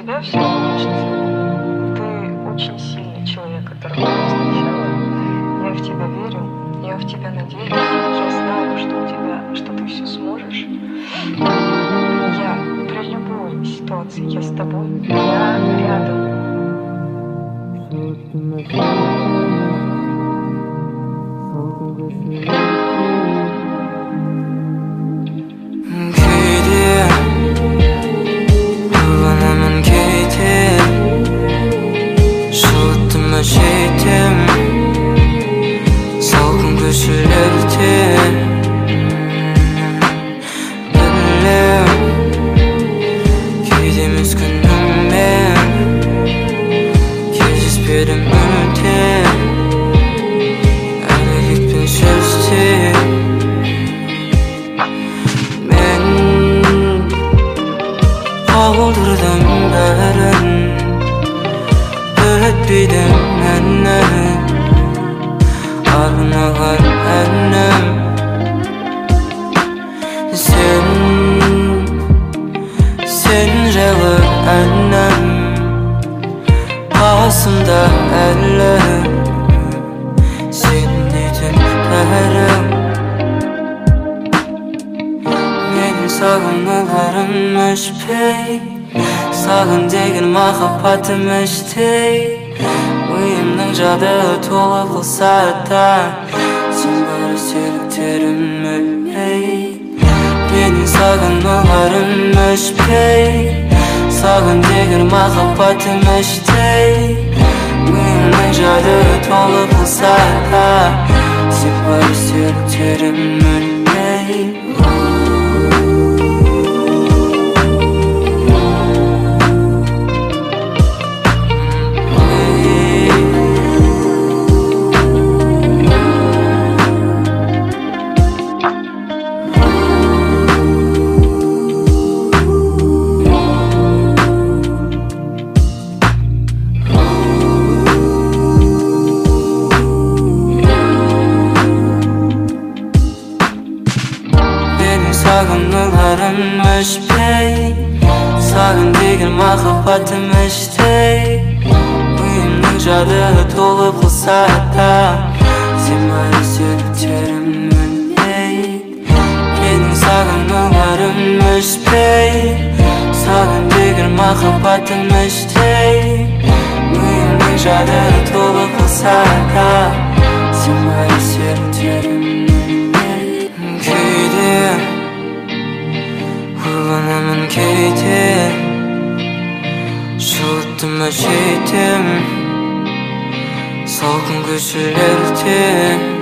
тебя все получится. Ты очень сильный человек, которого я встречала. Я в тебя верю, я в тебя надеюсь. Я знаю, что ты все сможешь. Я при любой ситуации, я с тобой, я рядом. Şeydim salgın güçlerde Bilim Gidimiz günüm ben Keziz birim önünde Öyle gittin sözde Ben Kaldırdım beren Ötbidem ennem Arnağar ennem Sen revi ennem Kasımda ellem Sen idin derim Menin sağınılarım öşpey Sağın degin mahabbetім iştey Uyumның жады толы қылса да Сен бары сүйіктерім өлмей Менің сағынуларым өшпей Сағын деген махаббатым іштей Uyumның жады толы қылса да Сен бары сүйіктерім өлмей Sağınılarım öşpey Sağın деген махаббатым іштей Uyumның жады толып қылса да Сен бары сүйіктерім өлмей Менің сағынуларым өшпей Сағын деген махаббатым іштей Uyumның жады толып қылса да Сен бары сүйіктерім өлмей Кейде Ойланамын кейде Жылыттым әжейдім Салқын көшелерде